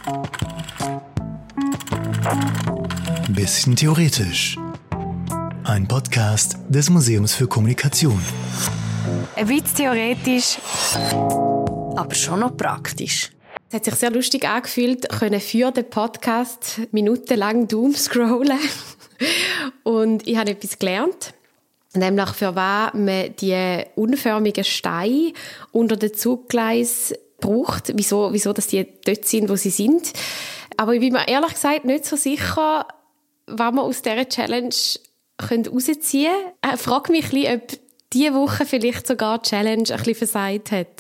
Bisschen theoretisch. Ein Podcast des Museums für Kommunikation. Ein bisschen theoretisch, aber schon noch praktisch. Es hat sich sehr lustig angefühlt, können für den Podcast minutenlang doomscrollen. Und ich habe etwas gelernt. Nämlich, für was man die unförmigen Steine unter den Zuggleisen braucht. Wieso dass die dort sind, wo sie sind. Aber ich bin mir ehrlich gesagt nicht so sicher, was wir aus dieser Challenge rausziehen können. Ich frage mich ein bisschen, ob diese Woche vielleicht sogar die Challenge ein bisschen versagt hat.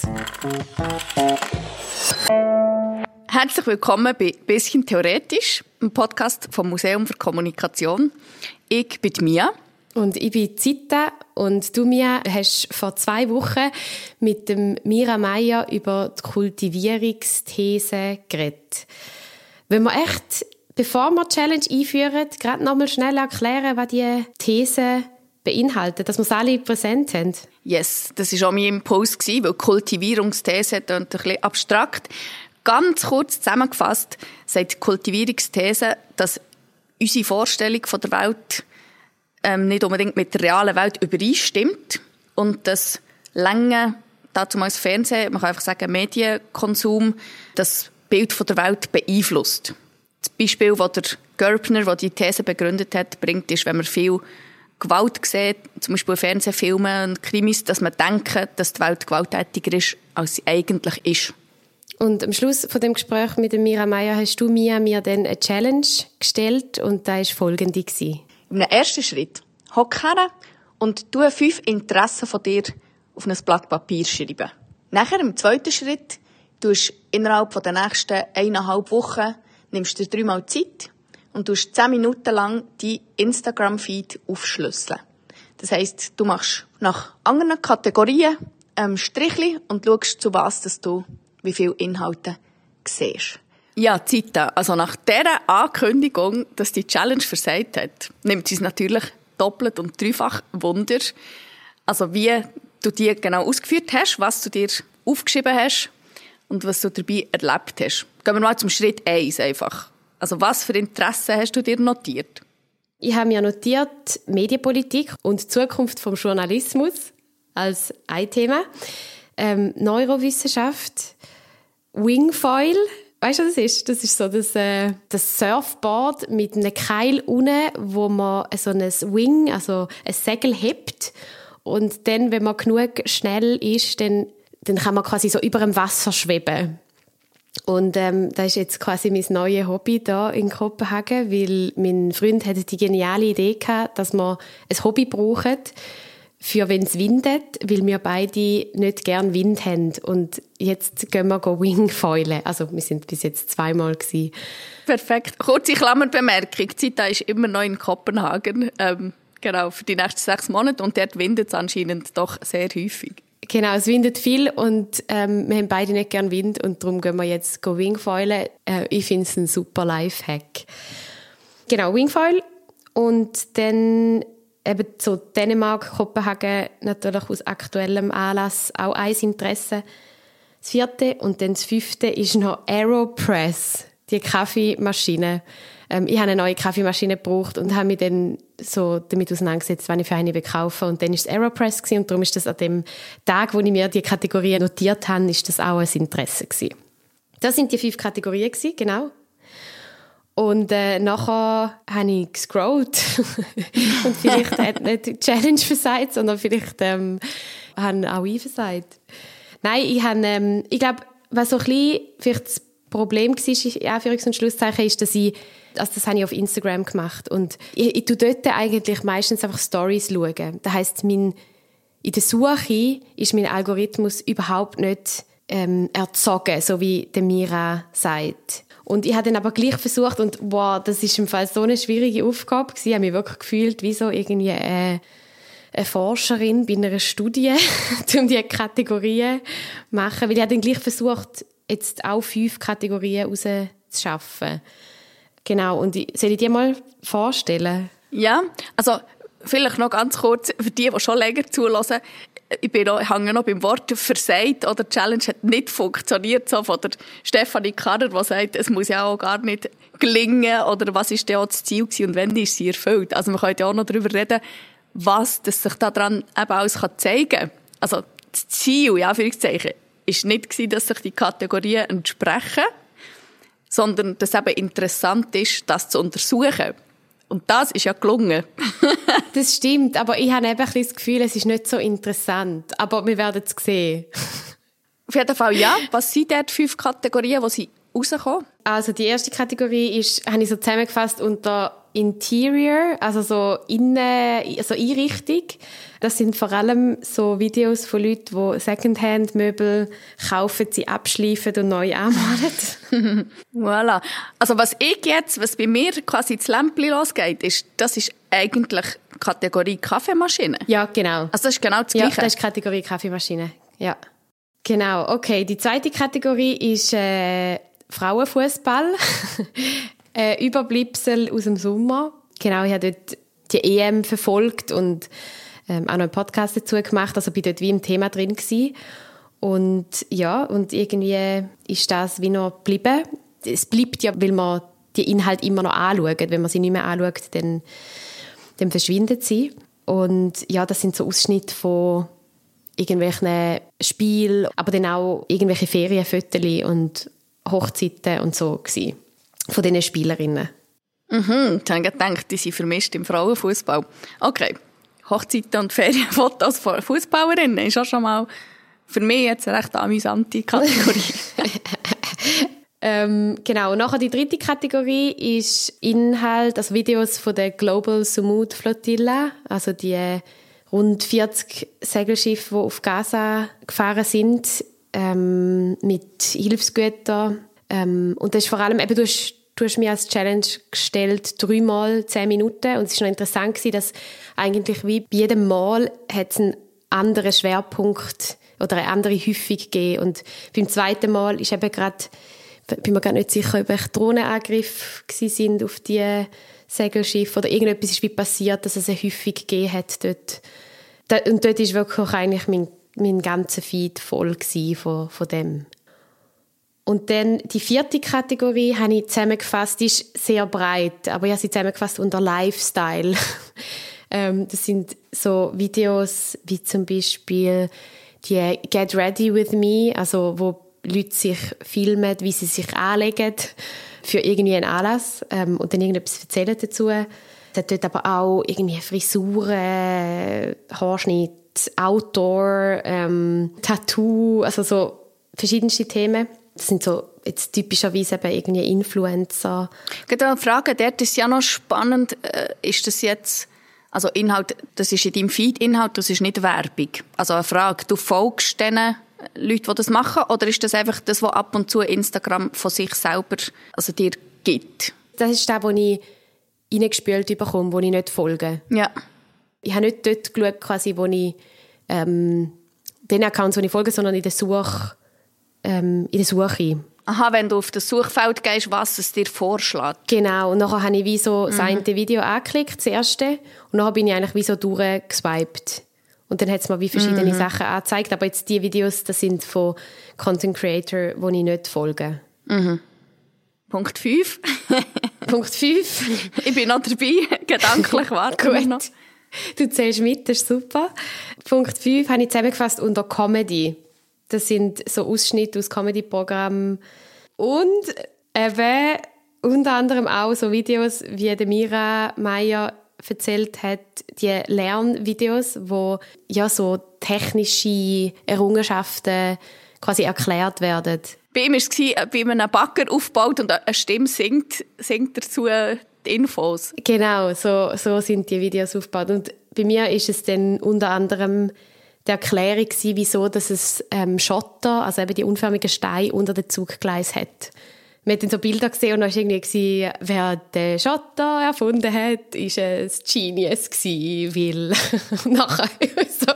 Herzlich willkommen bei «Bisschen theoretisch», einem Podcast vom Museum für Kommunikation. Ich bin Mia. Und ich bin Zita. Und du, Mia, hast vor 2 Wochen mit dem Mira Meier über die Kultivierungsthese geredet. Wenn wir echt, bevor wir die Challenge einführen, gerade noch mal schnell erklären, was die These beinhaltet, dass wir es alle präsent haben? Yes, das war auch mein Impuls, weil die Kultivierungsthese klingt ein bisschen abstrakt. Ganz kurz zusammengefasst sagt die Kultivierungsthese, dass unsere Vorstellung von der Welt nicht unbedingt mit der realen Welt übereinstimmt und dass lange, dazu mal das Fernsehen, man kann einfach sagen Medienkonsum, das Bild von der Welt beeinflusst. Das Beispiel, das der Gerbner, der die These begründet hat, bringt, ist, wenn man viel Gewalt sieht, zum Beispiel in Fernsehfilmen und Krimis, dass man denkt, dass die Welt gewalttätiger ist, als sie eigentlich ist. Und am Schluss von dem Gespräch mit dem Mira Meier hast du mir dann eine Challenge gestellt und da war folgende. Im ersten Schritt hock her und tu 5 Interessen von dir auf ein Blatt Papier schreiben. Nachher, im zweiten Schritt, tust innerhalb der nächsten 1,5 Wochen nimmst du dir 3-mal Zeit und tust 10 Minuten lang deinen Instagram-Feed aufschlüsseln. Das heisst, du machst nach anderen Kategorien Strichli und schaust, zu was dass du wie viele Inhalte siehst. Ja, Zita, also nach dieser Ankündigung, dass die Challenge versagt hat, nimmt es uns natürlich doppelt und dreifach Wunder. Also wie du die genau ausgeführt hast, was du dir aufgeschrieben hast und was du dabei erlebt hast. Gehen wir mal zum Schritt 1 einfach. Also was für Interessen hast du dir notiert? Ich habe mir notiert Medienpolitik und die Zukunft vom Journalismus als ein Thema. Neurowissenschaft, Wingfoil. Weißt du, was das ist? Das ist so das Surfboard mit einem Keil unten, wo man so ein Wing, also ein Segel hebt. Und dann, wenn man genug schnell ist, dann kann man quasi so über dem Wasser schweben. Und das ist jetzt quasi mein neues Hobby hier in Kopenhagen, weil mein Freund hatte die geniale Idee gehabt, dass wir ein Hobby brauchen, für wenn es windet, weil wir beide nicht gern Wind haben. Und jetzt gehen wir Wingfoilen. Also wir sind bis jetzt 2-mal gewesen. Perfekt. Kurze Klammerbemerkung. Zita ist immer noch in Kopenhagen. Genau, für die nächsten 6 Monate. Und dort windet es anscheinend doch sehr häufig. Genau, es windet viel und wir haben beide nicht gern Wind. Und darum gehen wir jetzt Wingfoilen. Ich finde es ein super Lifehack. Genau, Wingfoil. Und dann eben so Dänemark, Kopenhagen, natürlich aus aktuellem Anlass auch ein Interesse. Das 4. und dann das 5. ist noch AeroPress, die Kaffeemaschine. Ich habe eine neue Kaffeemaschine gebraucht und habe mich dann so damit auseinandergesetzt, wann ich für eine kaufen will. Und dann war es AeroPress gewesen, und darum ist das an dem Tag, wo ich mir die Kategorien notiert habe, ist das auch ein Interesse gewesen. Das sind die 5 Kategorien gewesen, genau. Und nachher habe ich gescrollt. Und vielleicht hat nicht die Challenge versagt, sondern vielleicht haben auch ich versagt. Nein, ich glaube, was so ein bisschen vielleicht das Problem war, in Anführungs- und Schlusszeichen, ist, dass das habe ich auf Instagram gemacht. Und ich tue dort eigentlich meistens einfach Stories schauen. Das heisst, in der Suche ist mein Algorithmus überhaupt nicht erzogen, so wie der Mira sagt. Und ich habe dann aber gleich versucht, und wow, das ist im Fall so eine schwierige Aufgabe gewesen. Ich habe mich wirklich gefühlt wie so irgendwie eine Forscherin bei einer Studie, um diese Kategorien zu machen. Weil ich habe dann gleich versucht, jetzt auch 5 Kategorien rauszuschaffen. Genau, und soll ich dir mal vorstellen? Ja, also vielleicht noch ganz kurz, für die schon länger zulassen, ich hänge noch beim Wort «versagt» oder «Challenge» hat nicht funktioniert, so von der Stefanie Karrer, die sagt, es muss ja auch gar nicht gelingen oder was ist denn auch das Ziel gewesen und wann ist sie erfüllt. Also man könnte ja auch noch darüber reden, was das sich daran eben alles zeigen kann. Also das Ziel, ja, Anführungszeichen, ist nicht gewesen, dass sich die Kategorien entsprechen, sondern dass es eben interessant ist, das zu untersuchen. Und das ist ja gelungen. Das stimmt, aber ich habe eben ein bisschen das Gefühl, es ist nicht so interessant. Aber wir werden es sehen. Auf jeden Fall, ja. Was sind dort 5 Kategorien, die sie rauskommen? Also die erste Kategorie habe ich so zusammengefasst unter Interior, also so Einrichtung. Das sind vor allem so Videos von Leuten, die Secondhand-Möbel kaufen, sie abschleifen und neu anmalen. Voilà. Also was bei mir quasi das Lämpchen losgeht, das ist eigentlich Kategorie Kaffeemaschine. Ja, genau. Also das ist genau das Gleiche. Ja, das ist Kategorie Kaffeemaschine. Ja. Genau, okay. Die zweite Kategorie ist Frauenfußball. Überbleibsel aus dem Sommer. Genau, ich habe dort die EM verfolgt und auch noch einen Podcast dazu gemacht, also bin dort wie im Thema drin gewesen. Und ja, und irgendwie ist das wie noch geblieben. Es bleibt ja, weil man die Inhalte immer noch anschaut. Wenn man sie nicht mehr anschaut, dann verschwindet sie. Und ja, das sind so Ausschnitte von irgendwelchen Spielen, aber dann auch irgendwelche Ferienfotos und Hochzeiten und so gewesen, von diesen Spielerinnen. Mhm, ich habe gedacht, die sind vermischt im Frauenfußball. Okay, Hochzeiten und Ferienfotos von Fußballerinnen ist auch schon mal für mich jetzt eine recht amüsante Kategorie. Genau, nachher die dritte Kategorie ist Inhalt, also Videos von der Global Sumud Flottille, also die rund 40 Segelschiffe, die auf Gaza gefahren sind, mit Hilfsgütern. Und das ist vor allem, eben, du hast mir als Challenge gestellt, 3 Mal 10 Minuten. Und es war noch interessant gewesen, dass eigentlich wie bei jedem Mal hat es einen anderen Schwerpunkt oder eine andere Häufung gegeben. Und beim zweiten Mal ist eben gerade, bin mir gar nicht sicher, ob es Drohnenangriffe sind auf die Segelschiffe oder irgendetwas ist wie passiert, dass es eine Häufung gegeben hat dort. Und dort war wirklich eigentlich mein ganzer Feed voll von dem. Und dann die vierte Kategorie habe ich zusammengefasst, die ist sehr breit, aber ich habe sie zusammengefasst unter Lifestyle. Das sind so Videos wie zum Beispiel die Get Ready With Me, also wo Leute sich filmen, wie sie sich anlegen für irgendwie einen Anlass und dann irgendetwas erzählen dazu. Es hat dort aber auch irgendwie Frisuren, Haarschnitt, Outdoor, Tattoo, also so verschiedenste Themen. Das sind so jetzt typischerweise eben irgendwie Influencer. Ich würde fragen, dort ist ja noch spannend, ist das jetzt, also Inhalt, das ist in deinem Feed Inhalt, das ist nicht Werbung. Also eine Frage, du folgst denen Leuten, die das machen, oder ist das einfach das, was ab und zu Instagram von sich selber, also dir gibt? Das ist das, was ich reingespült bekomme, wo ich nicht folge. Ja. Ich habe nicht dort geschaut, quasi, wo ich den Accounts, wo ich folge, sondern in der Suche. Aha, wenn du auf das Suchfeld gehst, was es dir vorschlägt. Genau, und nachher habe ich wie so das eine Video angeklickt, das erste, und nachher bin ich eigentlich wie so durchgeswiped. Und dann hat es mir wie verschiedene Sachen angezeigt, aber jetzt die Videos, das sind von Content Creator, die ich nicht folge. Mhm. Punkt 5. Punkt 5. Ich bin noch dabei, gedanklich warten wir noch. Du zählst mit, das ist super. Punkt 5 habe ich zusammengefasst unter Comedy. Das sind so Ausschnitte aus Comedy-Programmen. Und eben unter anderem auch so Videos, wie Mira Meier erzählt hat, die Lernvideos, wo ja so technische Errungenschaften quasi erklärt werden. Bei ihm war es, bei einem Backer aufgebaut und eine Stimme singt dazu die Infos. Genau, so sind die Videos aufgebaut. Und bei mir ist es dann unter anderem die Erklärung gewesen, wieso dass es Schotter, also eben die unförmigen Steine unter dem Zuggleis hat. Man hat dann so Bilder gesehen und dann war irgendwie, wer den Schotter erfunden hat, war ein Genius gewesen, weil nachher so.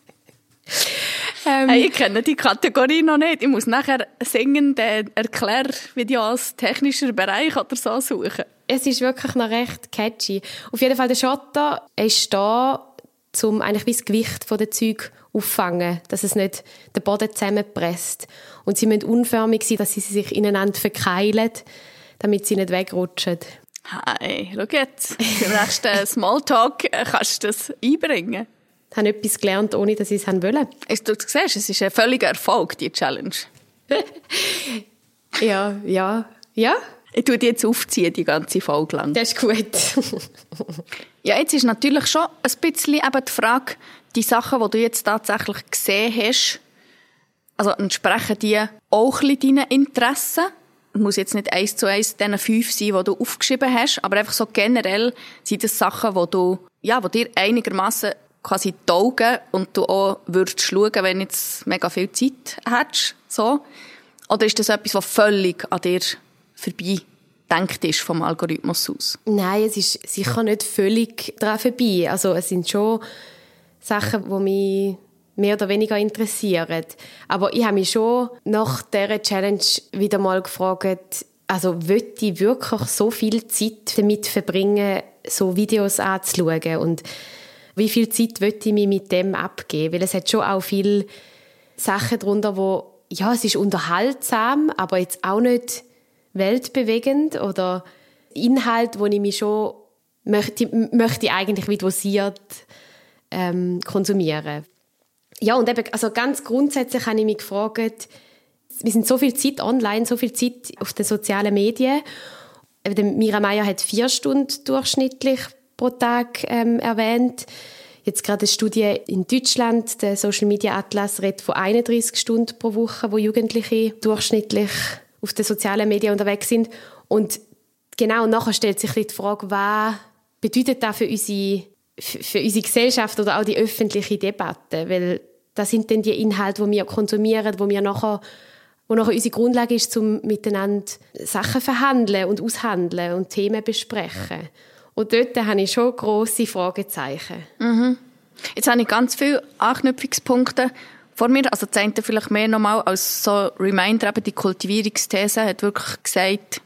Hey, ich kenne die Kategorie noch nicht. Ich muss nachher singende Erklärvideos technischer Bereich oder so suchen. es ist wirklich noch recht catchy. Auf jeden Fall, der Schotter ist da, um eigentlich wie das Gewicht von den Zeugen auffangen, dass es nicht den Boden zusammenpresst. Und sie müssen unförmig sein, dass sie sich ineinander verkeilen, damit sie nicht wegrutschen. Hey, schau jetzt. Im nächsten Smalltalk kannst du das einbringen. Ich habe etwas gelernt, ohne dass ich es wollte. Du siehst, es ist ein völliger Erfolg, die Challenge. Ja. Ich tue die jetzt aufziehen, die ganze Folge lang. Das ist gut. Ja, jetzt ist natürlich schon ein bisschen eben die Frage, die Sachen, die du jetzt tatsächlich gesehen hast, also entsprechen die auch ein bisschen deinen Interessen? Muss jetzt nicht 1:1 diesen 5 sein, die du aufgeschrieben hast, aber einfach so generell sind das Sachen, die dir einigermaßen quasi taugen und du auch würdest schauen, wenn du jetzt mega viel Zeit hättest, so? Oder ist das etwas, was völlig an dir vorbei denkt ist vom Algorithmus aus? Nein, es ist sicher nicht völlig daran vorbei. Also es sind schon Sachen, die mich mehr oder weniger interessieren. Aber ich habe mich schon nach dieser Challenge wieder mal gefragt, also will ich wirklich so viel Zeit damit verbringen, so Videos anzuschauen? Und wie viel Zeit will ich mir mit dem abgeben? Weil es hat schon auch viele Sachen darunter, wo, ja, es ist unterhaltsam, aber jetzt auch nicht weltbewegend oder Inhalt, wo ich mich schon möchte eigentlich wie dosiert konsumieren. Ja, und eben, also ganz grundsätzlich habe ich mich gefragt, wir sind so viel Zeit online, so viel Zeit auf den sozialen Medien. Mira Meier hat 4 Stunden durchschnittlich pro Tag erwähnt. Jetzt gerade eine Studie in Deutschland, der Social Media Atlas, redet von 31 Stunden pro Woche, wo Jugendliche durchschnittlich auf den sozialen Medien unterwegs sind. Und genau nachher stellt sich die Frage, was bedeutet das für unsere Gesellschaft oder auch die öffentliche Debatte? Weil das sind dann die Inhalte, die wir konsumieren, wo nachher unsere Grundlage ist, um miteinander Sachen verhandeln und aushandeln und Themen besprechen. Und dort habe ich schon grosse Fragezeichen. Mhm. Jetzt habe ich ganz viele Anknüpfungspunkte vor mir. Also das eine vielleicht mehr nochmal als so Reminder, eben die Kultivierungsthese hat wirklich gesagt,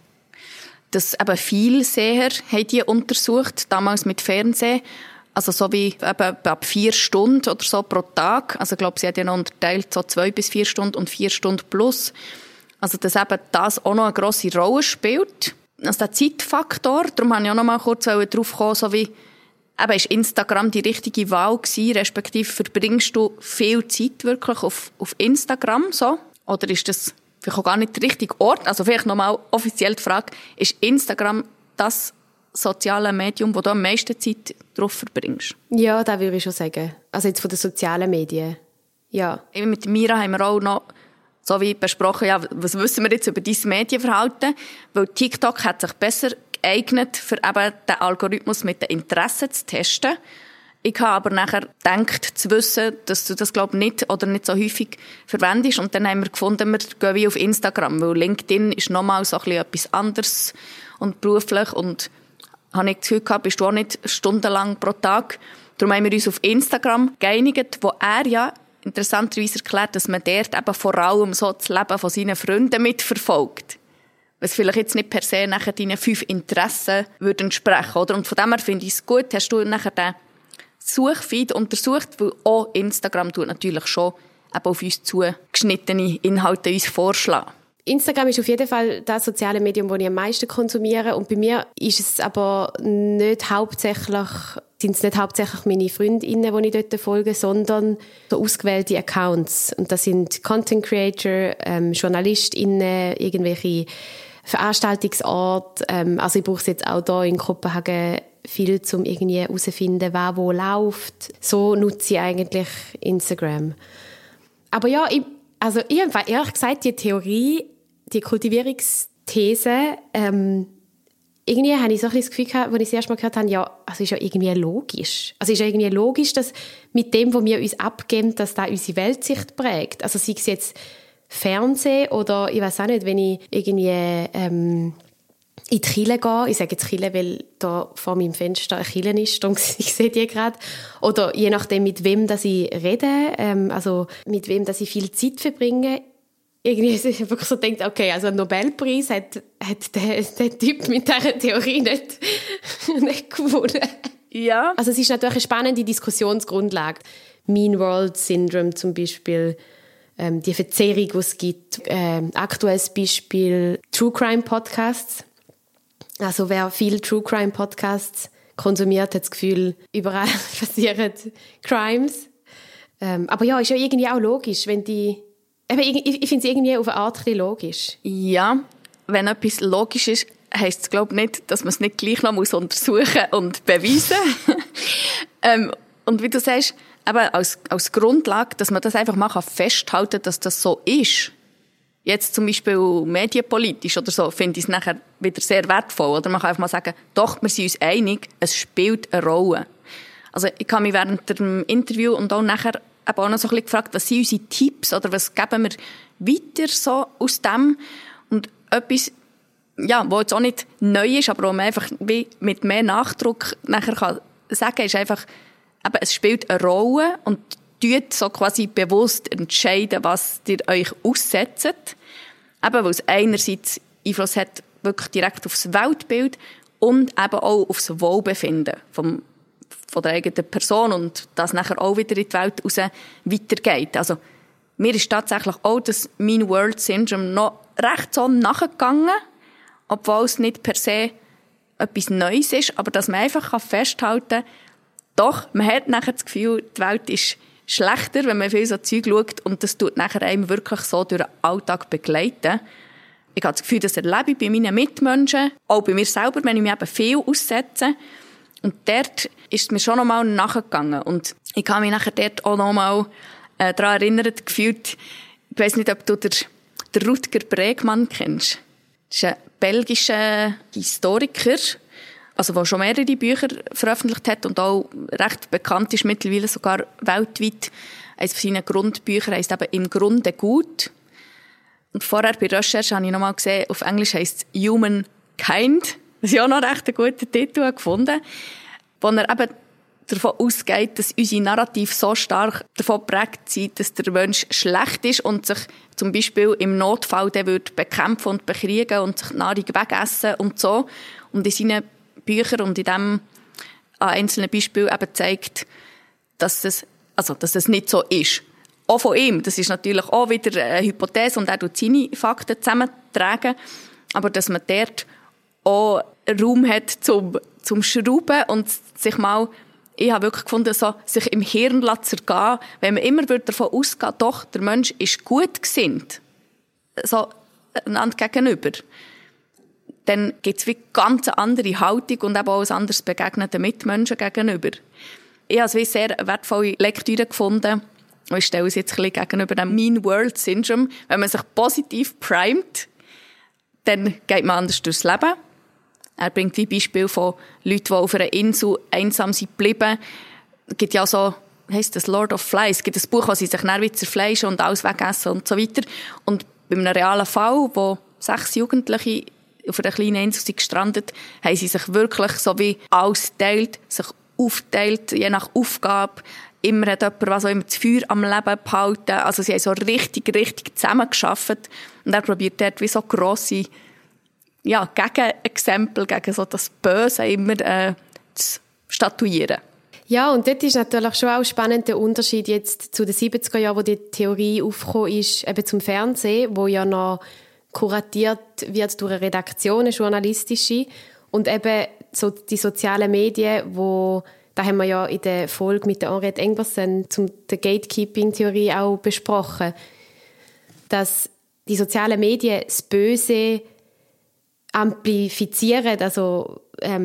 dass eben viele Seher haben die untersucht, damals mit Fernsehen. Also so wie eben ab 4 Stunden oder so pro Tag. Also ich glaube, sie hat ja noch unterteilt, so 2 bis 4 Stunden und 4 Stunden plus. Also dass eben das auch noch eine grosse Rolle spielt. Also der Zeitfaktor, darum habe ich auch noch mal kurz darauf kommen, so wie, eben ist Instagram die richtige Wahl gewesen, respektive verbringst du viel Zeit wirklich auf Instagram, so? Oder ist das vielleicht auch gar nicht der richtige Ort? Also vielleicht nochmal offiziell die Frage, ist Instagram das soziale Medium, wo du am meisten Zeit drauf verbringst? Ja, das würde ich schon sagen. Also jetzt von den sozialen Medien. Ja. Eben mit Mira haben wir auch noch so wie besprochen, ja, was wissen wir jetzt über dein Medienverhalten? Weil TikTok hat sich besser geeignet, für eben den Algorithmus mit den Interessen zu testen. Ich habe aber nachher gedacht, zu wissen, dass du das, glaube ich, nicht oder nicht so häufig verwendest. Und dann haben wir gefunden, wir gehen wie auf Instagram, weil LinkedIn ist nochmal so ein bisschen etwas anderes und beruflich. Und habe ich das Gefühl gehabt, bist du auch nicht stundenlang pro Tag. Darum haben wir uns auf Instagram geeinigt, wo er ja interessanterweise erklärt, dass man dort eben vor allem so das Leben von seinen Freunden mitverfolgt. Was vielleicht jetzt nicht per se nachher deinen 5 Interessen würde entsprechen, oder? Und von dem her finde ich es gut, hast du nachher den Suchfeed untersucht, weil auch Instagram tut natürlich schon eben auf uns zugeschnittene Inhalte uns vorschlagen. Instagram ist auf jeden Fall das soziale Medium, das ich am meisten konsumiere. Und bei mir ist es aber nicht hauptsächlich meine Freundinnen, die ich dort folge, sondern so ausgewählte Accounts. Und das sind Content Creator, JournalistInnen, irgendwelche Veranstaltungsorte. Also ich brauche es jetzt auch hier in Kopenhagen viel, um irgendwie herauszufinden, wer wo läuft. So nutze ich eigentlich Instagram. Aber ja, ich habe ehrlich gesagt die Theorie, die Kultivierungsthese, irgendwie habe ich so ein bisschen das Gefühl gehabt, als ich das erste Mal gehört habe, ja, also ist ja irgendwie logisch. Also ist ja irgendwie logisch, dass mit dem, was wir uns abgeben, dass das unsere Weltsicht prägt. Also sei es jetzt Fernsehen oder ich weiß auch nicht, wenn ich irgendwie in die Kirche gehe, ich sage jetzt Kirche, weil da vor meinem Fenster eine Kirche ist, darum ich sehe die gerade. Oder je nachdem, mit wem dass ich rede, also mit wem dass ich viel Zeit verbringe. irgendwie ist wirklich so gedacht, okay, also einen Nobelpreis hat der Typ mit dieser Theorie nicht gewonnen. Ja. Also es ist natürlich eine spannende Diskussionsgrundlage. Mean World Syndrome zum Beispiel, die Verzerrung, die es gibt. Aktuelles Beispiel True Crime Podcasts. Also wer viel True Crime Podcasts konsumiert, hat das Gefühl, überall passieren Crimes. Aber ja, ist ja irgendwie auch logisch, wenn die... Ich finde es irgendwie auf eine Art logisch. Ja, wenn etwas logisch ist, heisst es, glaube ich, nicht, dass man es nicht gleich noch untersuchen und beweisen muss. Und wie du sagst, eben als Grundlage, dass man das einfach mal festhalten kann, dass das so ist. Jetzt zum Beispiel medienpolitisch oder so, finde ich es nachher wieder sehr wertvoll. Oder man kann einfach mal sagen, doch, wir sind uns einig, es spielt eine Rolle. Also ich habe mich während dem Interview und auch nachher auch noch so ein bisschen gefragt, was sind unsere Tipps oder was geben wir weiter so aus dem? Und etwas, ja, was jetzt auch nicht neu ist, aber wo man einfach wie mit mehr Nachdruck nachher kann sagen, ist einfach, eben, es spielt eine Rolle und tut so quasi bewusst entscheiden, was ihr euch aussetzt. Eben, weil es einerseits Einfluss hat wirklich direkt aufs Weltbild und eben auch aufs Wohlbefinden von der eigenen Person und das nachher auch wieder in die Welt raus weitergeht. Also, mir ist tatsächlich auch das Mean World Syndrome noch recht so nachgegangen, obwohl es nicht per se etwas Neues ist, aber dass man einfach festhalten kann, doch, man hat nachher das Gefühl, die Welt ist schlechter, wenn man viel so Zeug schaut und das tut nachher einem wirklich so durch den Alltag begleiten. Ich habe das Gefühl, das erlebe ich bei meinen Mitmenschen, auch bei mir selber, wenn ich mich eben viel aussetze. Und dort ist es mir schon nochmal nachgegangen. Und ich kann mich nachher dort auch nochmal daran erinnern, gefühlt, ich weiss nicht, ob du den Rutger Bregmann kennst. Das ist ein belgischer Historiker, also der schon mehrere Bücher veröffentlicht hat und auch recht bekannt ist, mittlerweile sogar weltweit. Eines von seinen Grundbüchern heisst eben «Im Grunde gut». Und vorher bei Recherche habe ich nochmal gesehen, auf Englisch heisst es «Humankind». Das ist auch noch recht einen guten Titel gefunden, wo er eben davon ausgeht, dass unsere Narrative so stark davon geprägt sind, dass der Mensch schlecht ist und sich zum Beispiel im Notfall der wird bekämpfen und bekriegen und sich die Nahrung wegessen und so. Und in seinen Büchern und in dem an einzelnen Beispielen eben zeigt, dass das nicht so ist. Auch von ihm. Das ist natürlich auch wieder eine Hypothese und er tut seine Fakten zusammentragen. Aber dass man dort auch Raum hat zum Schrauben und sich mal, ich habe wirklich gefunden, so, sich im Hirn zergehen, wenn man immer davon ausgeht, doch, der Mensch ist gut gesinnt, so einander gegenüber, dann gibt es wie ganz eine andere Haltung und eben auch ein anderes Begegnen den Mitmenschen gegenüber. Ich habe es wie sehr wertvolle Lektüre gefunden und ich stelle es jetzt ein bisschen gegenüber dem Mean World Syndrome. Wenn man sich positiv primet, dann geht man anders durchs Leben. Er bringt wie Beispiel von Leuten, die auf einer Insel einsam sind geblieben. Es gibt ja so, heisst das Lord of Flies, es gibt ein Buch, wo sie sich dann wieder zerfleischen und alles wegessen und so weiter. Und bei einem realen Fall, wo 6 Jugendliche auf einer kleinen Insel sind gestrandet, haben sie sich wirklich so wie alles teilt, sich aufteilt, je nach Aufgabe. Immer hat jemand was auch immer das Feuer am Leben behalten. Also sie haben so richtig zusammengearbeitet. Und er probiert dort wie so grosse Gegenexempel, gegen so das Böse immer zu statuieren. Ja, und dort ist natürlich schon auch spannend der Unterschied jetzt zu den 70er Jahren, wo die Theorie aufgekommen ist, eben zum Fernsehen, wo ja noch kuratiert wird durch eine Redaktion, eine journalistische, und eben so die sozialen Medien, wo, da haben wir ja in der Folge mit der Henriette Engbersen zum der Gatekeeping-Theorie auch besprochen, dass die sozialen Medien das Böse amplifizieren, also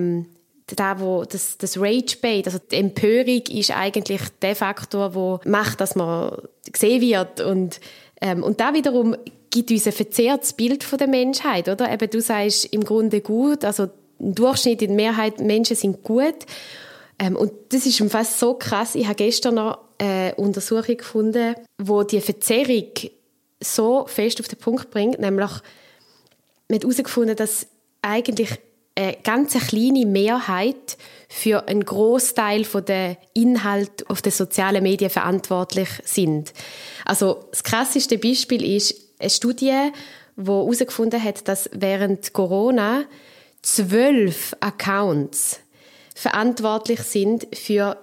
das Rage-Bait, also die Empörung ist eigentlich der Faktor, der macht, dass man gesehen wird und da wiederum gibt uns ein verzerrtes Bild von der Menschheit, oder? Eben, du sagst im Grunde gut, also im Durchschnitt, in der Mehrheit Menschen sind gut und das ist fast so krass. Ich habe gestern noch eine Untersuchung gefunden, wo die Verzerrung so fest auf den Punkt bringt, nämlich man hat herausgefunden, dass eigentlich eine ganz kleine Mehrheit für einen Großteil der Inhalte auf den sozialen Medien verantwortlich sind. Also das krasseste Beispiel ist, eine Studie, die herausgefunden hat, dass während Corona 12 Accounts verantwortlich sind für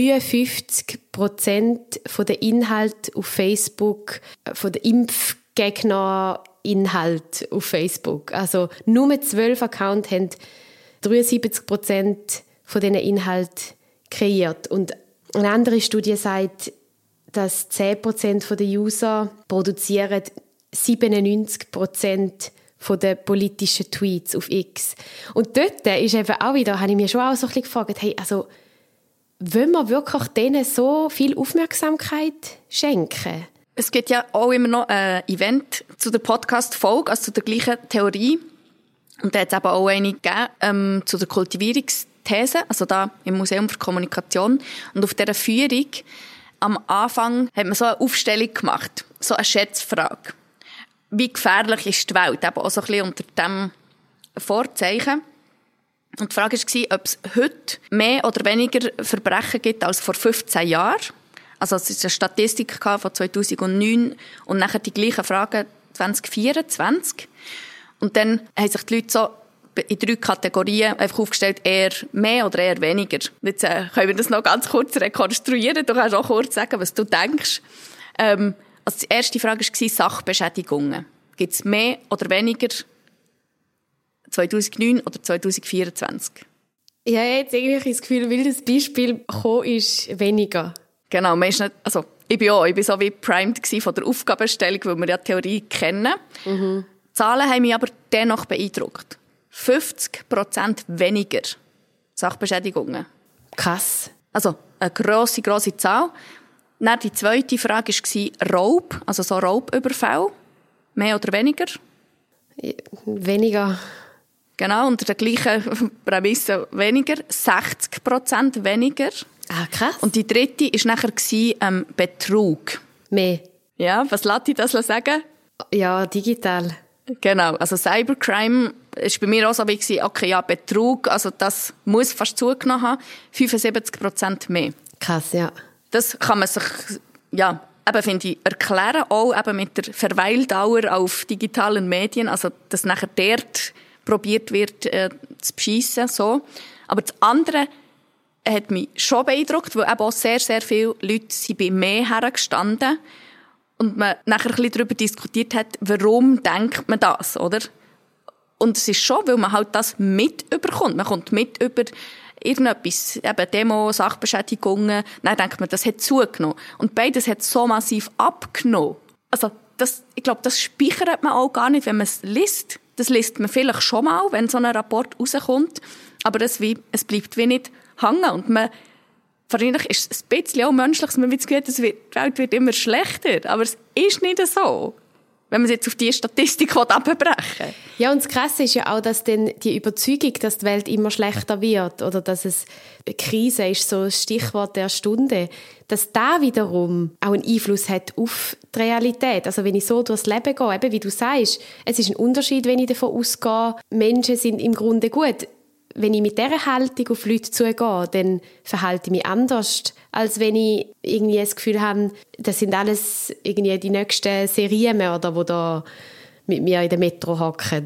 53% der Inhalte auf Facebook, von den Impfgegner-Inhalten auf Facebook. Also nur 12 Accounts haben 73% von diesen Inhalten kreiert. Und eine andere Studie sagt, dass 10% der User produzieren 97% der politischen Tweets auf X. Und dort ist eben auch wieder, habe ich mir schon auch so ein bisschen gefragt, hey, also wollen wir wirklich denen so viel Aufmerksamkeit schenken? Es gibt ja auch immer noch ein Event zu der Podcast-Folge, also zu der gleichen Theorie. Und da hat es eben auch eine gegeben, zu der Kultivierungsthese, also da im Museum für Kommunikation. Und auf dieser Führung am Anfang hat man so eine Aufstellung gemacht, so eine Schätzfrage. Wie gefährlich ist die Welt? Eben auch so ein bisschen unter diesem Vorzeichen. Und die Frage war, ob es heute mehr oder weniger Verbrechen gibt als vor 15 Jahren. Also es ist eine Statistik von 2009 und nachher die gleichen Fragen 2024. Und dann haben sich die Leute so in 3 Kategorien einfach aufgestellt, eher mehr oder eher weniger. Jetzt können wir das noch ganz kurz rekonstruieren. Du kannst auch kurz sagen, was du denkst. Also die erste Frage war Sachbeschädigungen. Gibt es mehr oder weniger 2009 oder 2024? Ja, jetzt irgendwie das Gefühl, weil das Beispiel gekommen ist, weniger. Genau, man ist nicht, also ich bin so wie primed von der Aufgabenstellung, weil wir ja die Theorie kennen. Mhm. Die Zahlen haben mich aber dennoch beeindruckt. 50% weniger Sachbeschädigungen. Krass. Also eine grosse Zahl. Dann die zweite Frage war Raub, also so Raubüberfall. Mehr oder weniger? Weniger. Genau, unter der gleichen Prämisse weniger. 60% weniger. Ah, krass. Und die dritte war nachher Betrug. Mehr. Ja, was lässt dich das sagen? Ja, digital. Genau, also Cybercrime ist bei mir auch so wie, okay, ja, Betrug, also das muss fast zugenommen haben. 75% mehr. Krass, ja. Das kann man sich, ja, eben, finde ich, erklären, auch eben mit der Verweildauer auf digitalen Medien, also dass nachher dort probiert wird, zu beschissen, so. Aber das andere hat mich schon beeindruckt, weil eben auch sehr, sehr viele Leute sind bei mir hergestanden und man nachher ein bisschen darüber diskutiert hat, warum denkt man das, oder? Und es ist schon, weil man halt das mitbekommt. Man kommt mit über irgendetwas, eben Demo, Sachbeschädigungen, dann denkt man, das hat zugenommen. Und beides hat so massiv abgenommen. Also ich glaube, das speichert man auch gar nicht, wenn man es liest. Das liest man vielleicht schon mal, wenn so ein Rapport rauskommt, aber es bleibt wie nicht hängen. Und wahrscheinlich ist es ein bisschen auch menschlich, dass man das Gefühl hat, die Welt wird immer schlechter. Aber es ist nicht so, wenn man es jetzt auf diese Statistik abbrechen will. Ja, und das Krasse ist ja auch, dass dann die Überzeugung, dass die Welt immer schlechter wird oder dass es eine Krise ist, so ein Stichwort der Stunde, dass da wiederum auch einen Einfluss hat auf die Realität. Also wenn ich so durchs Leben gehe, eben wie du sagst, es ist ein Unterschied, wenn ich davon ausgehe, Menschen sind im Grunde gut. Wenn ich mit dieser Haltung auf Leute zugehe, dann verhalte ich mich anders, als wenn ich irgendwie das Gefühl habe, das sind alles irgendwie die nächsten Serienmörder, die da mit mir in der Metro hocken.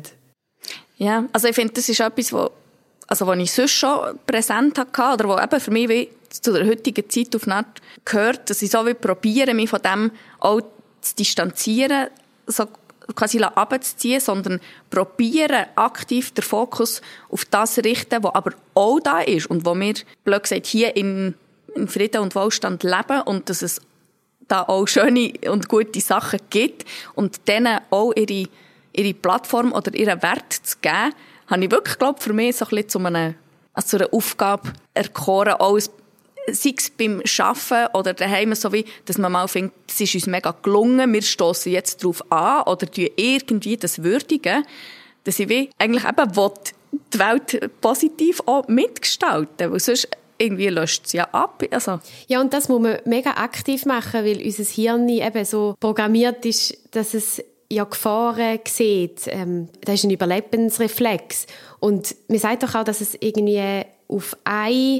Ja, also ich finde, das ist etwas, was ich sonst schon präsent hatte, oder was eben für mich wie zu der heutigen Zeit auf Nacht gehört, dass ich so probiere, mich von dem auch zu distanzieren, so quasi runterzuziehen, sondern probieren, aktiv den Fokus auf das zu richten, was aber auch da ist und wo wir, blöd gesagt, hier in Frieden und Wohlstand leben und dass es da auch schöne und gute Sachen gibt und denen auch ihre Plattform oder ihren Wert zu geben, habe ich wirklich, glaube für mich so ein bisschen zu einer Aufgabe erkoren, auch sei es beim Arbeiten oder daheim, so wie, dass man mal findet, es ist uns mega gelungen, wir stossen jetzt darauf an oder tun irgendwie das würdigen, dass ich wie eigentlich eben will, die Welt positiv auch mitgestalten, weil sonst irgendwie löscht es ja ab. Also. Ja, und das muss man mega aktiv machen, weil unser Hirn eben so programmiert ist, dass es ja Gefahren sieht. Das ist ein Überlebensreflex. Und man sagt doch auch, dass es irgendwie auf eine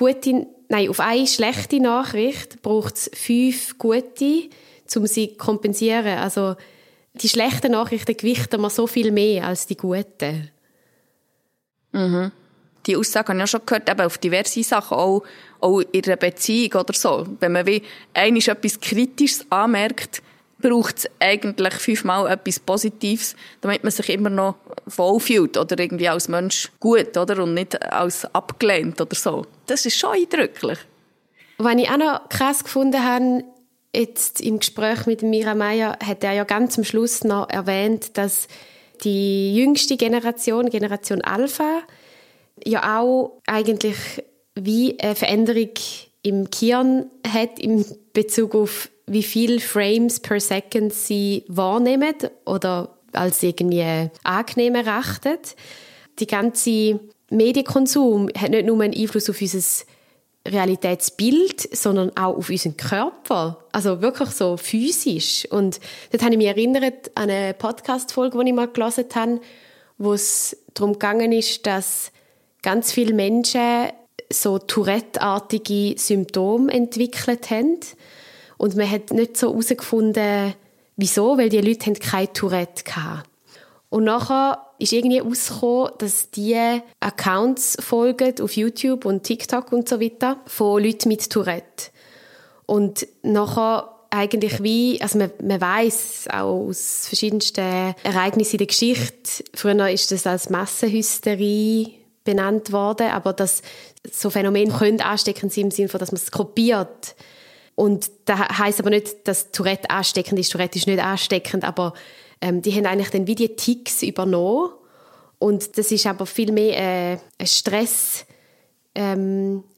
schlechte Nachricht braucht es 5 gute, um sie zu kompensieren. Also die schlechten Nachrichten gewichten wir so viel mehr als die guten. Mhm. Die Aussage habe ich ja schon gehört, eben auf diverse Sachen, auch in einer Beziehung oder so. Wenn man wie einmal etwas Kritisches anmerkt, braucht es eigentlich 5-mal etwas Positives, damit man sich immer noch wohlfühlt oder irgendwie als Mensch gut, oder? Und nicht als abgelehnt oder so. Das ist schon eindrücklich. Was ich auch noch krass gefunden habe, jetzt im Gespräch mit Mira Meier, hat er ja ganz am Schluss noch erwähnt, dass die jüngste Generation Alpha, ja auch eigentlich wie eine Veränderung im Gehirn hat in Bezug auf wie viele Frames per Second sie wahrnehmen oder als irgendwie angenehm erachten. Die ganze Medienkonsum hat nicht nur einen Einfluss auf unser Realitätsbild, sondern auch auf unseren Körper. Also wirklich so physisch. Und dort habe ich mich erinnert an eine Podcast-Folge, die ich mal gelesen habe, wo es darum gegangen ist, dass ganz viele Menschen so Tourette-artige Symptome entwickelt haben. Und man hat nicht so herausgefunden, wieso, weil die Leute haben keine Tourette hatten. Und nachher ist irgendwie herausgekommen, dass die Accounts folgen auf YouTube und TikTok und so weiter von Leuten mit Tourette. Und nachher eigentlich wie, also man weiss auch aus verschiedensten Ereignissen in der Geschichte, früher ist das als Massenhysterie benannt worden, aber dass so Phänomene können ansteckend sein im Sinne von, dass man es kopiert. Und das heisst aber nicht, dass Tourette ansteckend ist. Tourette ist nicht ansteckend, aber die haben eigentlich dann wie die Tics übernommen. Und das ist aber viel mehr eine Stressstörung.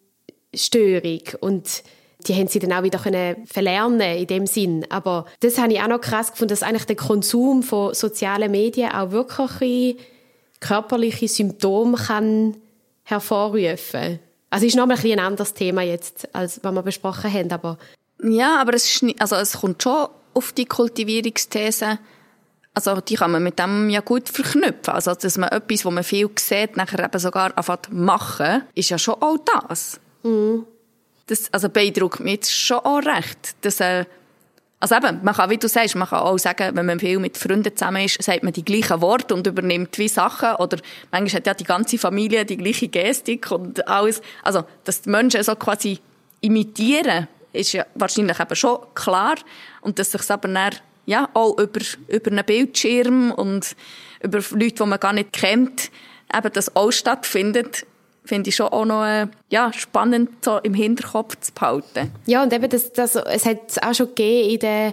Und die haben sie dann auch wieder verlernen in dem Sinn. Aber das habe ich auch noch krass gefunden, dass eigentlich der Konsum von sozialen Medien auch wirklich körperliche Symptome kann hervorrufen. Also es ist nochmal ein anderes Thema jetzt, als was wir besprochen haben. Aber ja, aber es kommt schon auf die Kultivierungsthese. Also die kann man mit dem ja gut verknüpfen. Also dass man etwas, wo man viel sieht, nachher eben sogar anfängt machen, ist ja schon auch das. Mhm. Das beeindruckt mich jetzt schon auch recht. Dass, also eben, man kann, wie du sagst, man kann auch sagen, wenn man viel mit Freunden zusammen ist, sagt man die gleichen Worte und übernimmt wie Sachen. Oder manchmal hat ja die ganze Familie die gleiche Gestik und alles. Also, dass die Menschen so quasi imitieren, ist ja wahrscheinlich eben schon klar. Und dass sich es aber dann, ja, auch über einen Bildschirm und über Leute, die man gar nicht kennt, eben das auch stattfindet, finde ich schon auch noch spannend so im Hinterkopf zu behalten. Ja, und eben es hat es auch schon gegeben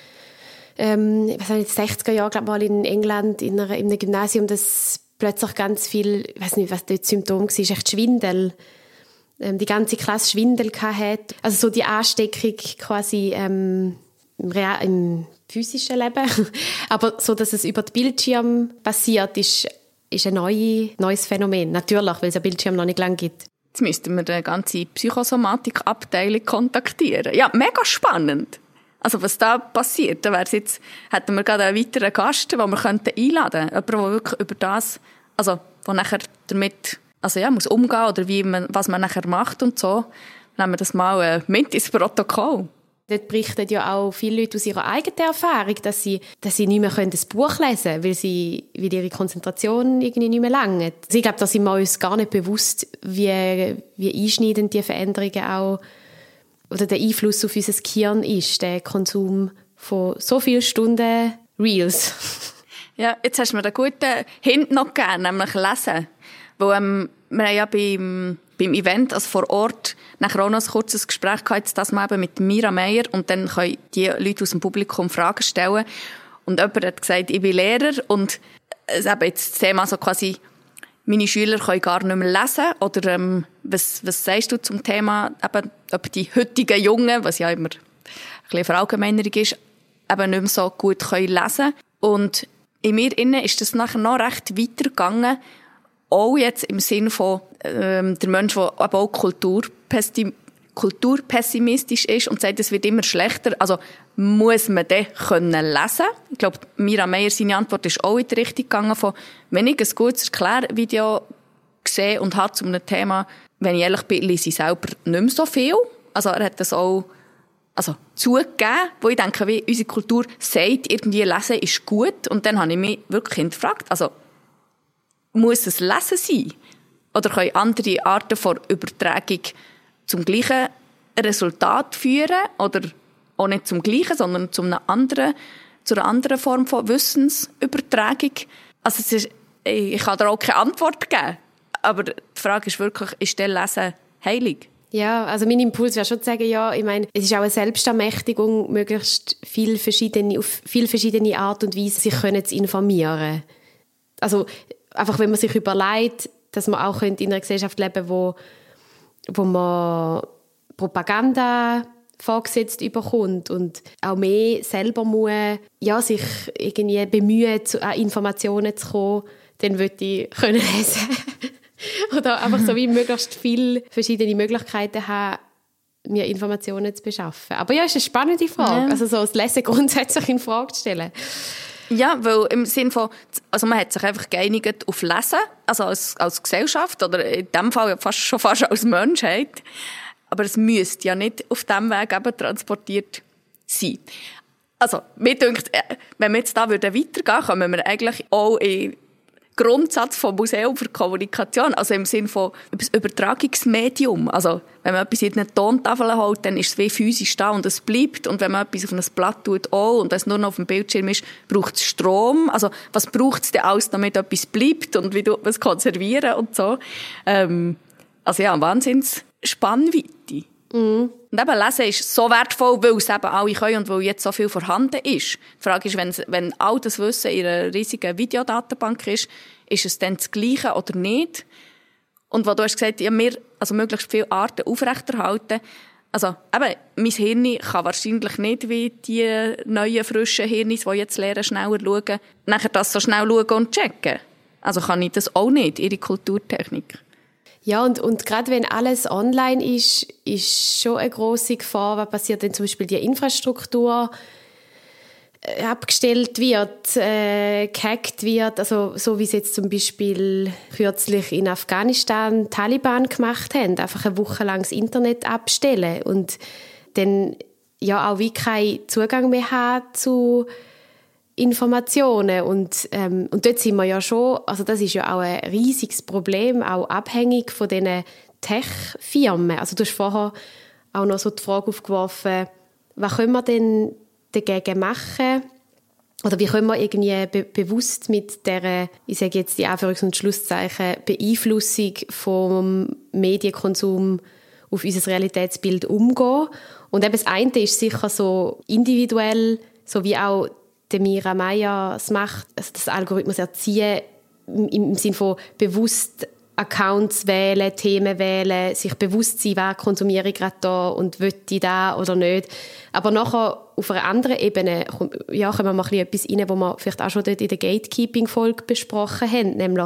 in den 60er Jahren, glaube ich, mal in England, in einem Gymnasium, dass plötzlich ganz viel, ich weiß nicht, was das Symptom war, echt Schwindel. Die ganze Klasse Schwindel hatte. Also so die Ansteckung quasi im physischen Leben. Aber so, dass es über den Bildschirm passiert, ist ein neues Phänomen. Natürlich, weil es einen Bildschirm noch nicht lange gibt. Jetzt müssten wir die ganze Psychosomatik-Abteilung kontaktieren. Ja, mega spannend. Also was da passiert, da hätten wir gerade einen weiteren Gast, den wir einladen könnten. Jemand, der wirklich über das, also der nachher damit muss umgehen oder was man nachher macht und so. Nehmen wir das mal mit ins Protokoll. Dort berichten ja auch viele Leute aus ihrer eigenen Erfahrung, dass sie nicht mehr das Buch lesen können, weil ihre Konzentration irgendwie nicht mehr langt. Also ich glaube, da sind wir uns gar nicht bewusst, wie einschneidend die Veränderungen auch oder der Einfluss auf unser Gehirn ist, der Konsum von so vielen Stunden Reels. Ja, jetzt hast du mir einen guten Hint noch gegeben, nämlich Lesen. Weil wir haben ja beim Event, also vor Ort, nachher auch noch ein kurzes Gespräch gehabt, das mal eben mit Mira Meier, und dann können die Leute aus dem Publikum Fragen stellen. Und jemand hat gesagt, ich bin Lehrer, und eben jetzt das Thema so quasi, meine Schüler können gar nicht mehr lesen, oder was sagst du zum Thema, eben, ob die heutigen Jungen, was ja immer ein bisschen Verallgemeinerung ist, eben nicht mehr so gut können lesen. Und in mir innen ist das nachher noch recht weitergegangen, auch jetzt im Sinn von der Mensch, der aber auch kulturpessimistisch ist und sagt, es wird immer schlechter. Also muss man den können lesen? Ich glaube, Mira Meier, seine Antwort ist auch in die Richtung gegangen von, wenn ich ein gutes Erklärvideo sehe und habe zu einem Thema, wenn ich ehrlich bin, lese ich selber nicht mehr so viel. Also er hat das auch zugegeben, wo ich denke, wie unsere Kultur sagt, irgendwie Lesen ist gut. Und dann habe ich mich wirklich hinterfragt, muss es Lesen sein? Oder können andere Arten von Übertragung zum gleichen Resultat führen? Oder auch nicht zum gleichen, sondern zu einer anderen Form von Wissensübertragung? Ich kann da auch keine Antwort geben. Aber die Frage ist wirklich, ist das Lesen heilig? Ja, also mein Impuls wäre schon zu sagen, ja, ich meine, es ist auch eine Selbstermächtigung, möglichst auf viel verschiedene Art und Weise sich können zu informieren. Also einfach, wenn man sich überlegt, dass man auch in einer Gesellschaft leben könnte, wo man Propaganda vorgesetzt bekommt und auch mehr selber muss, sich irgendwie bemühen, an Informationen zu kommen, dann würde ich können lesen. Oder einfach so wie möglichst viele verschiedene Möglichkeiten haben, mir Informationen zu beschaffen. Aber ja, ist eine spannende Frage. Ja. Also so das Lesen grundsätzlich in Frage zu stellen. Ja, weil im Sinn von, man hat sich einfach geeinigt auf Lesen, also als Gesellschaft oder in dem Fall fast als Menschheit. Aber es müsste ja nicht auf diesem Weg eben transportiert sein. Also, mir denkt, wenn wir jetzt da weitergehen würden, kommen wir eigentlich auch in Grundsatz vom Museum für Kommunikation, also im Sinne von Übertragungsmedium. Also, wenn man etwas in eine Tontafel holt, dann ist es wie physisch da und es bleibt. Und wenn man etwas auf ein Blatt tut, auch, und es nur noch auf dem Bildschirm ist, braucht es Strom. Also, was braucht es denn alles, damit etwas bleibt und wie du es konservieren und so. Wahnsinns Spannweite. Und eben Lesen ist so wertvoll, weil es eben alle können und weil jetzt so viel vorhanden ist. Die Frage ist, wenn all das Wissen in einer riesigen Videodatenbank ist es dann das Gleiche oder nicht? Und wo du hast gesagt, möglichst viele Arten aufrechterhalten. Also eben, mein Hirn kann wahrscheinlich nicht wie die neuen, frischen Hirnis, die jetzt lernen, schneller schauen, nachher das so schnell schauen und checken. Also kann ich das auch nicht, ihre Kulturtechnik. Ja, und gerade wenn alles online ist schon eine grosse Gefahr, was passiert, wenn zum Beispiel die Infrastruktur abgestellt wird, gehackt wird, also so wie es jetzt zum Beispiel kürzlich in Afghanistan Taliban gemacht haben, einfach eine Woche lang das Internet abstellen und dann ja auch wie keinen Zugang mehr haben zu Informationen und dort sind wir ja schon, also das ist ja auch ein riesiges Problem, auch abhängig von diesen Tech-Firmen. Also du hast vorher auch noch so die Frage aufgeworfen, was können wir denn dagegen machen? Oder wie können wir irgendwie bewusst mit der, ich sage jetzt die Anführungs- und Schlusszeichen, Beeinflussung vom Medienkonsum auf unser Realitätsbild umgehen? Und eben das eine ist sicher so individuell, so wie auch Mira Meyer es macht, also das Algorithmus erziehen, im Sinne von bewusst Accounts wählen, Themen wählen, sich bewusst sein, was konsumiere ich gerade da und will ich da oder nicht. Aber nachher auf einer anderen Ebene kommen wir mal etwas rein, was wir vielleicht auch schon dort in der Gatekeeping-Folge besprochen haben, nämlich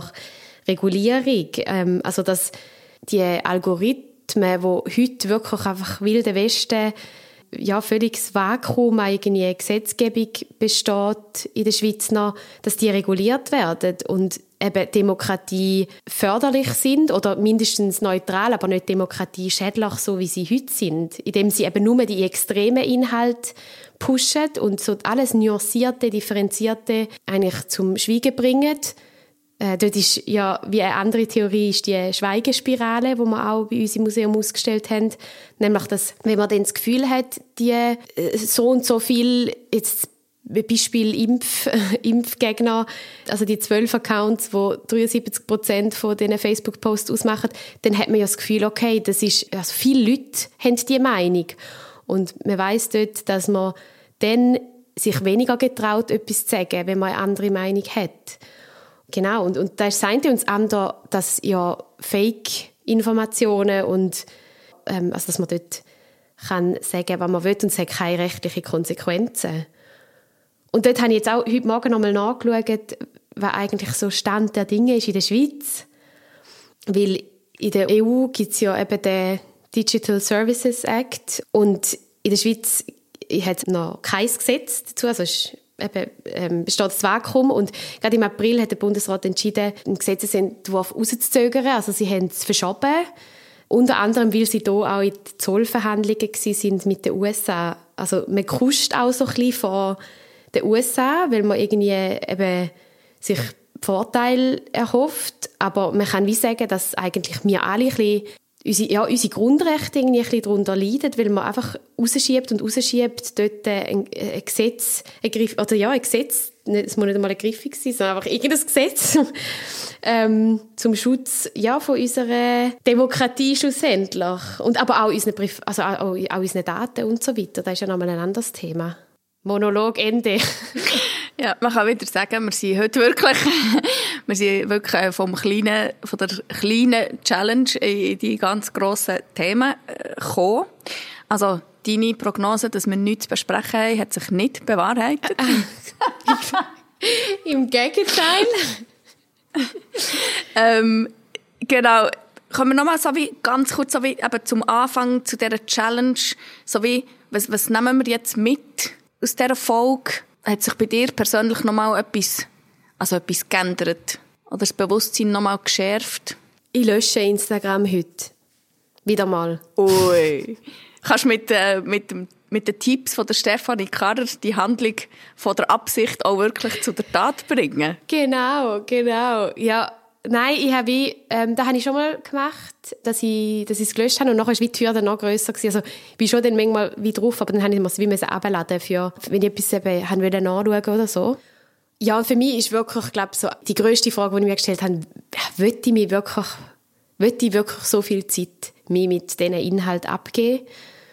Regulierung. Also dass die Algorithmen, die heute wirklich einfach Wilde Westen, völliges Vakuum eigene Gesetzgebung besteht in der Schweiz noch, dass die reguliert werden und eben Demokratie förderlich sind oder mindestens neutral, aber nicht Demokratie schädlich, so wie sie heute sind, indem sie eben nur die extremen Inhalte pushen und so alles Nuancierte, Differenzierte eigentlich zum Schweigen bringen. Dort ist ja, wie eine andere Theorie, ist die Schweigespirale, die wir auch bei uns im Museum ausgestellt haben. Nämlich, dass, wenn man dann das Gefühl hat, die so und so viel, jetzt Beispiel Impfgegner, also die 12 Accounts, die 73% von diesen Facebook-Posts ausmachen, dann hat man ja das Gefühl, okay, das ist, also viele Leute haben diese Meinung. Und man weiss dort, dass man dann sich weniger getraut, etwas zu sagen, wenn man eine andere Meinung hat. Genau, und das ist das eine. Und das andere, dass ja Fake-Informationen und also dass man dort kann sagen, was man will und es hat keine rechtlichen Konsequenzen. Und dort habe ich jetzt auch heute Morgen nochmal nachgeschaut, was eigentlich so Stand der Dinge ist in der Schweiz. Weil in der EU gibt es ja eben den Digital Services Act und in der Schweiz hat es noch kein Gesetz dazu, also besteht das Vakuum und gerade im April hat der Bundesrat entschieden, einen Gesetzesentwurf rauszuzögern, also sie haben es verschoben, Unter anderem, weil sie hier auch in den Zollverhandlungen waren mit den USA. Also man kuscht auch so ein bisschen vor den USA, weil man irgendwie eben sich Vorteile erhofft. Aber man kann wie sagen, dass eigentlich wir alle ein bisschen unsere Grundrechte irgendwie ein bisschen darunter leiden, weil man einfach rausschiebt, dort ein Gesetz, ein Gesetz, es muss nicht einmal ein Griffig sein, sondern einfach irgendein Gesetz zum Schutz von unserer Demokratie schlussendlich. Und aber auch unseren Daten und so weiter. Das ist ja nochmal ein anderes Thema. Monolog Ende. Ja, man kann wieder sagen, wir sind heute wirklich, von der kleinen Challenge in die ganz grossen Themen gekommen. Also, deine Prognose, dass wir nichts zu besprechen haben, hat sich nicht bewahrheitet. Im Gegenteil. Genau. Können wir nochmal ganz kurz eben zum Anfang zu dieser Challenge, was nehmen wir jetzt mit aus dieser Folge? Hat sich bei dir persönlich nochmal etwas geändert? Oder das Bewusstsein nochmal geschärft? Ich lösche Instagram heute. Wieder mal. Ui. Kannst du mit den Tipps von der Stefanie Karrer die Handlung von der Absicht auch wirklich zu der Tat bringen? Genau. Ja, nein, das habe ich schon mal gemacht, dass ich es gelöscht habe und nachher war die Tür dann noch grösser gewesen. Also ich bin schon dann manchmal wie drauf, aber dann habe ich es wie runterladen für, wenn ich etwas eben wollte nachschauen oder so. Ja, und für mich ist wirklich, glaube ich, so die grösste Frage, die ich mir gestellt habe, will ich wirklich so viel Zeit mir mit diesen Inhalten abgeben?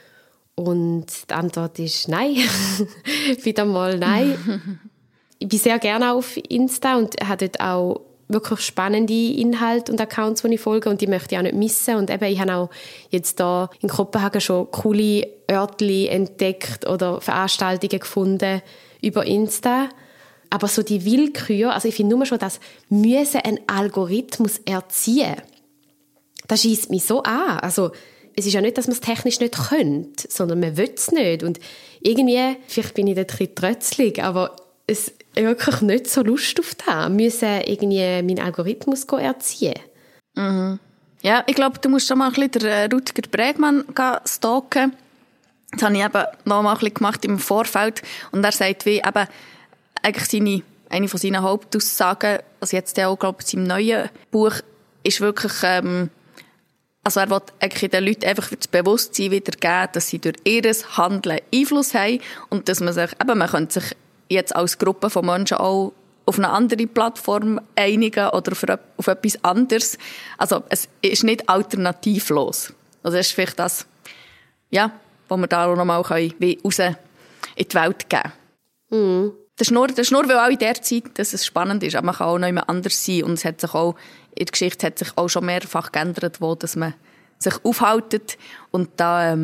Und die Antwort ist nein. Wieder mal nein. Ich bin sehr gerne auf Insta und habe dort auch wirklich spannende Inhalte und Accounts, die ich folge und die möchte ich auch nicht missen. Und eben, ich habe auch jetzt da in Kopenhagen schon coole Örtchen entdeckt oder Veranstaltungen gefunden über Insta. Aber so die Willkür, also ich finde nur schon, dass müssen einen Algorithmus erziehen. Das schiesst mich so an. Also es ist ja nicht, dass man es technisch nicht könnte, sondern man will es nicht. Und irgendwie, vielleicht bin ich dort ein bisschen trötzlig, aber es wirklich nicht so Lust auf das. Müssen irgendwie meinen Algorithmus erziehen. Mhm. Ja, ich glaube, du musst schon mal ein bisschen den Rutger Bregmann stalken. Das habe ich eben noch mal ein bisschen gemacht im Vorfeld. Und er sagt, wie eben, eigentlich eine von seinen Hauptaussagen, also jetzt auch, glaube ich, in seinem neuen Buch, ist wirklich, also er will eigentlich den Leuten einfach das Bewusstsein wiedergeben, dass sie durch ihr Handeln Einfluss haben und dass man könnte sich jetzt als Gruppe von Menschen auch auf eine andere Plattform einigen oder auf etwas anderes. Also es ist nicht alternativlos. Also das ist vielleicht das, ja, was wir da auch noch mal raus in die Welt geben können. Das ist nur, weil auch in der Zeit, dass es spannend ist, aber man kann auch noch immer anders sein und es hat sich auch, in der Geschichte hat sich auch schon mehrfach geändert, wo dass man sich aufhält und da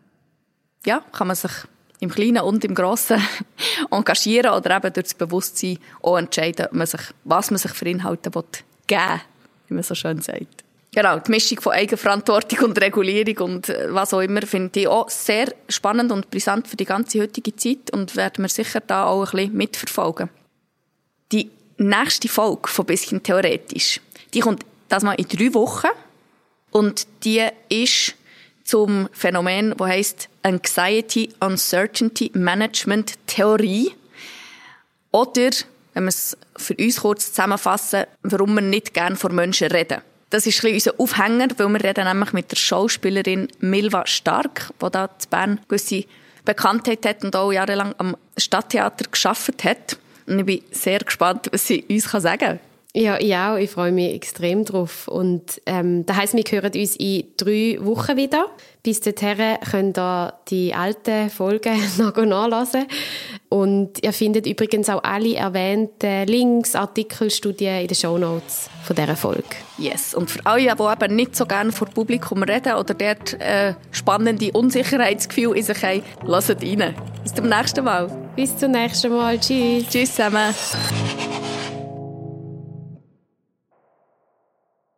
kann man sich im Kleinen und im Grossen engagieren oder eben durch das Bewusstsein auch entscheiden, was man sich für Inhalte geben will, wie man so schön sagt. Genau, die Mischung von Eigenverantwortung und Regulierung und was auch immer finde ich auch sehr spannend und brisant für die ganze heutige Zeit und werden wir sicher da auch ein bisschen mitverfolgen. Die nächste Folge von «Bisschen theoretisch», die kommt das mal in 3 Wochen und die ist zum Phänomen, das heisst Anxiety Uncertainty Management Theorie. Oder, wenn wir es für uns kurz zusammenfassen, warum wir nicht gerne vor Menschen reden. Das ist ein bisschen unser Aufhänger, weil wir reden nämlich mit der Schauspielerin Milva Stark, die da in Bern gewisse Bekanntheit hat und auch jahrelang am Stadttheater gearbeitet hat. Und ich bin sehr gespannt, was sie uns sagen kann. Ja, ich auch. Ich freue mich extrem drauf. Und das heisst, wir hören uns in 3 Wochen wieder. Bis dahin könnt ihr die alten Folgen noch nachlesen. Und ihr findet übrigens auch alle erwähnten Links, Artikel, Studien in den Shownotes von dieser Folge. Yes. Und für alle, die eben nicht so gerne vor Publikum reden oder dort spannende Unsicherheitsgefühle in sich haben, hört rein. Bis zum nächsten Mal. Bis zum nächsten Mal. Tschüss. Tschüss zusammen.